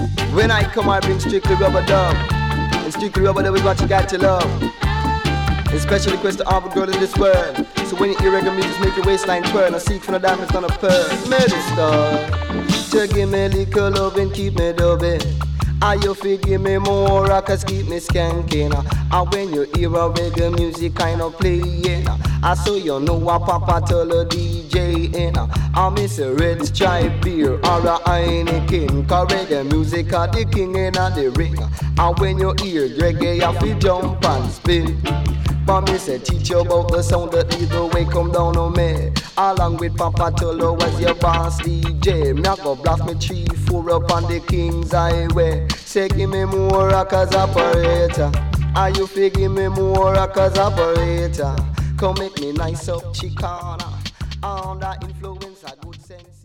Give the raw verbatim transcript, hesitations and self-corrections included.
When I come, I bring strictly rubber dub. And strictly rubber dub is what you got to love. Especially request to all the girl in this world. So when you hear reggae music, make your waistline twirl. I seek for the diamonds on a pearl. Minister, to give me a little love and keep me dubbing. I you fi give me more rockers, keep me skanking. And when you hear a reggae music kind of playing, I so you know what Papa tell a D J in. I miss a red stripe beer or a Heineken. Cause reggae music are the king in the ring. And when you hear reggae, you fi jump and spin. But me say teach you about the sound that either way come down on me. Along with Papa Tolo as your boss D J. Me a go blast me three, four up on the King's Highway. Say give me more rockers operator. Are you fi give me more rockers operator? Come make me nice up Chicana. Under influence of good sense.